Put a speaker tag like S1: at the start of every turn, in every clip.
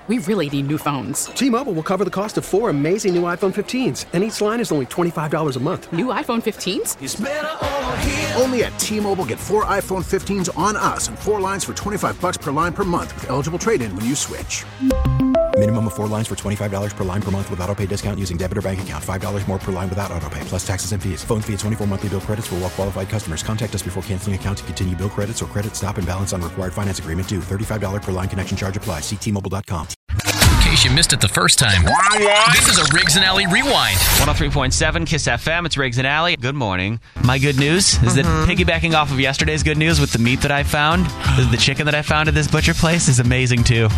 S1: We really need new phones.
S2: T-Mobile will cover the cost of 4 amazing new iPhone 15s, and each line is only $25 a month.
S1: New iPhone 15s?
S3: It's better over here.
S4: Only at T-Mobile, get 4 iPhone 15s on us and 4 lines for $25 per line per month with eligible trade-in when you switch.
S5: Minimum of 4 lines for $25 per line per month with autopay discount using debit or bank account. $5 more per line without autopay, plus taxes and fees. Phone fee at 24 monthly bill credits for well-qualified customers. Contact us before canceling account to continue bill credits or credit stop and balance on required finance agreement due. $35 per line connection charge applies. See T-Mobile.com.
S6: In case you missed it the first time, this is a Riggs and Alley Rewind.
S7: 103.7 KISS FM. It's Riggs and Alley. Good morning. My good news is that piggybacking off of yesterday's good news with the meat that I found, the chicken that I found at this butcher place is amazing too.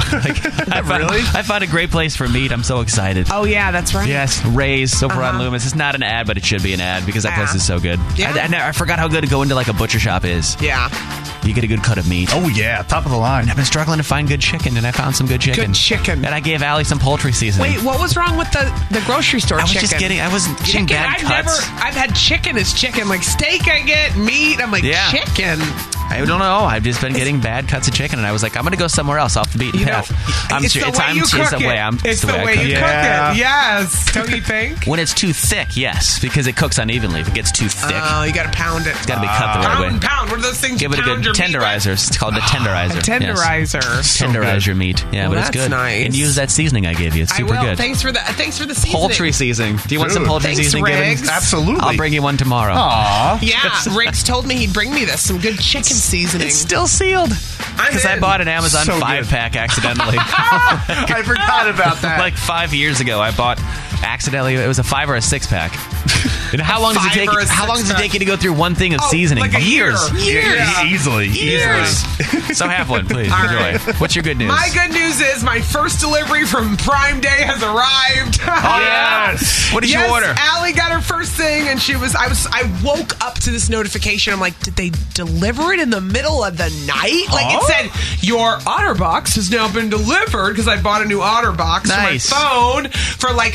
S7: I found a great place for meat. I'm so excited.
S8: Oh, yeah, that's right.
S7: Yes, Ray's over on Loomis. It's not an ad, but it should be an ad because that place is so good.
S8: Yeah.
S7: I forgot how good to go into like a butcher shop is.
S8: Yeah.
S7: You get a good cut of meat.
S9: Oh, yeah, top of the line.
S7: I've been struggling to find good chicken, and I found some good chicken.
S8: Good chicken.
S7: And I gave Allie some poultry seasoning.
S8: Wait, what was wrong with the grocery store chicken?
S7: I wasn't getting bad cuts.
S8: I've had chicken as chicken. Like steak I get, meat, I'm like, chicken.
S7: I don't know. I've just been getting bad cuts of chicken, and I was like, I'm going to go somewhere else off the beaten path.
S8: It's the way you cook it. It's the way you cook it. Yes. Don't you think?
S7: When it's too thick, yes, because it cooks unevenly. If it gets too thick.
S8: Oh, you got to pound it.
S7: It's got to be cut the right way.
S8: Pound. What are those things?
S7: Give it a good tenderizer. It's called a tenderizer.
S8: A tenderizer.
S7: Yes. Tenderize your meat. Yeah,
S8: well,
S7: but it's good.
S8: Nice.
S7: And use that seasoning I gave you. It's super good.
S8: Thanks for the seasoning.
S7: Poultry seasoning. Do you want some poultry seasoning?
S8: Riggs.
S9: Absolutely.
S7: I'll bring you one tomorrow.
S9: Aww.
S8: Yeah, Riggs told me he'd bring me some good chicken seasoning.
S7: It's still sealed. Because I bought an Amazon 5-pack accidentally.
S9: I forgot about that.
S7: Like 5 years ago, I bought accidentally. It was a 5 or a 6-pack. And how long does it take? How long does it take you to go through one thing of seasoning?
S8: Like a year.
S9: Yeah. Easily.
S7: So have one, please. Enjoy. What's your good news?
S8: My good news is my first delivery from Prime Day has arrived.
S7: Oh, yes. What did you order?
S8: Allie got her first thing, and I woke up to this notification. I'm like, did they deliver it in the middle of the night? Like it said, your OtterBox has now been delivered because I bought a new OtterBox for my phone for like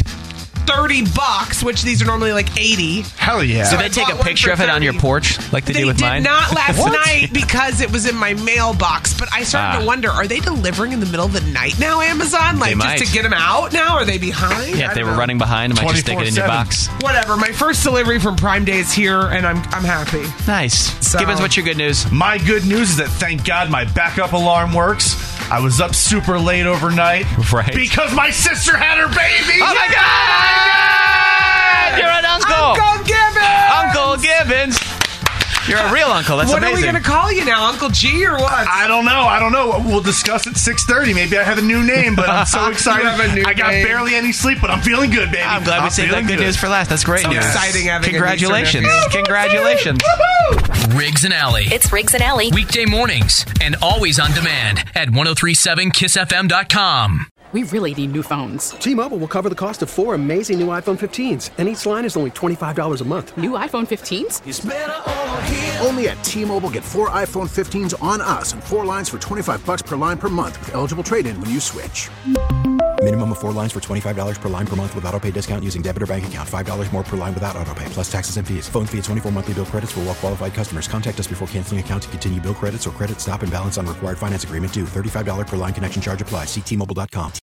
S8: $30, which these are normally like $80.
S9: Hell yeah.
S7: So they take a picture of it on your porch like they do with mine?
S8: They did not last night because it was in my mailbox. But I started to wonder, are they delivering in the middle of the night now, Amazon? Like just to get them out now? Are they behind?
S7: Yeah, if they were running behind, I might just stick it in your box.
S8: Whatever. My first delivery from Prime Day is here, and I'm happy.
S7: Nice.
S8: So,
S7: Gibbons, what's your good news?
S9: My good news is that thank God my backup alarm works. I was up super late overnight.
S7: Right.
S9: Because my sister had her baby.
S7: Oh, my God! You're an uncle!
S8: Uncle Gibbons!
S7: Uncle Gibbons! You're a real uncle. That's amazing.
S8: What are we going to call you now? Uncle G or what?
S9: I don't know. We'll discuss at 6:30. Maybe I have a new name, but I'm so excited. I got barely any sleep, but I'm feeling good, baby.
S7: I'm glad we saved that good news for last. That's great news.
S8: Exciting having
S7: Congratulations. Congratulations.
S6: Riggs and Alley.
S1: It's Riggs and Alley.
S6: Weekday mornings and always on demand at 1037kissfm.com.
S1: We really need new phones.
S2: T-Mobile will cover the cost of 4 amazing new iPhone 15s, and each line is only $25 a month.
S1: New iPhone 15s?
S3: It's better over here.
S4: Only at T-Mobile, get 4 iPhone 15s on us and 4 lines for $25 per line per month with eligible trade-in when you switch.
S5: Minimum of 4 lines for $25 per line per month with autopay discount using debit or bank account. $5 more per line without autopay, plus taxes and fees. Phone fee at 24 monthly bill credits for well-qualified customers. Contact us before canceling account to continue bill credits or credit stop and balance on required finance agreement due. $35 per line connection charge applies. See T-Mobile.com.